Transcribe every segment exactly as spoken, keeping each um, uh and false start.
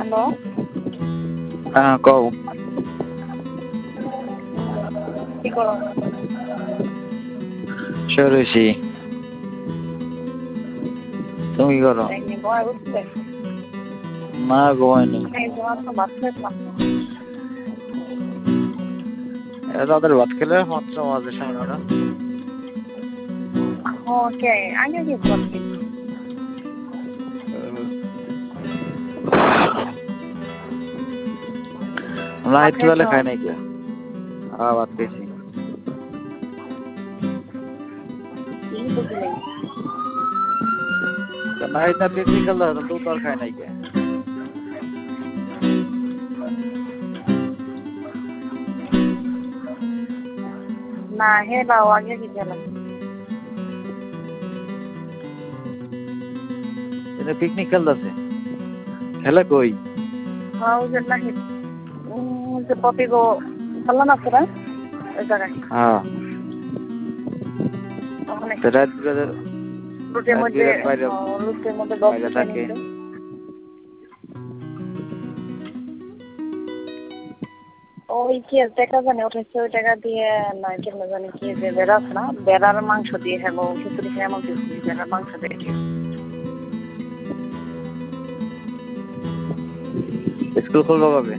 Hello. হ্যাঁ কও। কি করো? শুয়ে রইছি। তুমি কি করো? এমনি বয় উঠলে? না ঘুমাইনি। এই তোমার তো ভাত খেলাম। রাতের ভাত খেলে মাত্র বাজে সাড়ে নটা। ওকে, আগে কি করছি? না ভাত একটু বেলা খাইছো? খাই নাই কে? হ্যাঁ ভাত খেয়েছি। কি বুঝলি? না এটা পিকনিক খেলতে তো তো আর খাই নাই কে? না হে বাও আগে কি খেলাম? এটা পিকনিক খেলতেছে। খেলে কই? হ্যাঁ ওই যে নাকি যে পপি গো বললাম আছে না ওই জায়গায় হ্যাঁ ওখানে তো রাত বিরাতে রুটের রাত মধ্যে বিরাতে বাইরে রুটের মধ্যে বাইরে গল্প থাকে। নিতে ওই কি টাকা জানে উঠেছে ওই টাকা দিয়ে না কেমন জানি কি যে বেড়া আছে না বেড়ার মাংস দিয়ে হ্যাঁ খিচুড়ি খেয়ে এমন কিছু বেড়ার মাংস দিয়ে স্কুল খুলবো কবে?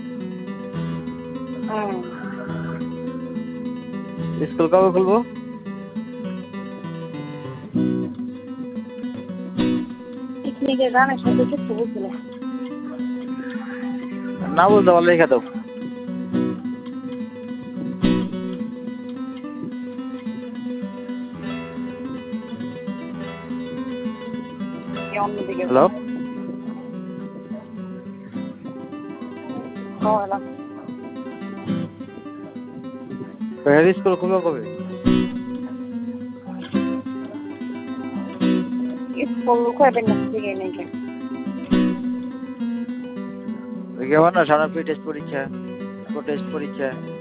হুম স্কুল কবে খুলবো? পিকনিকে গানের সাথে কিছু বুঝলে না বলতে পারলে লেখা দাও। অন্যদিকে হ্যালো এলাম স্কুল খুলবো কবে? স্কুল কয়দিন দিকে নাকি কেমন না সারা টেস্ট পরীক্ষা টেস্ট পরীক্ষা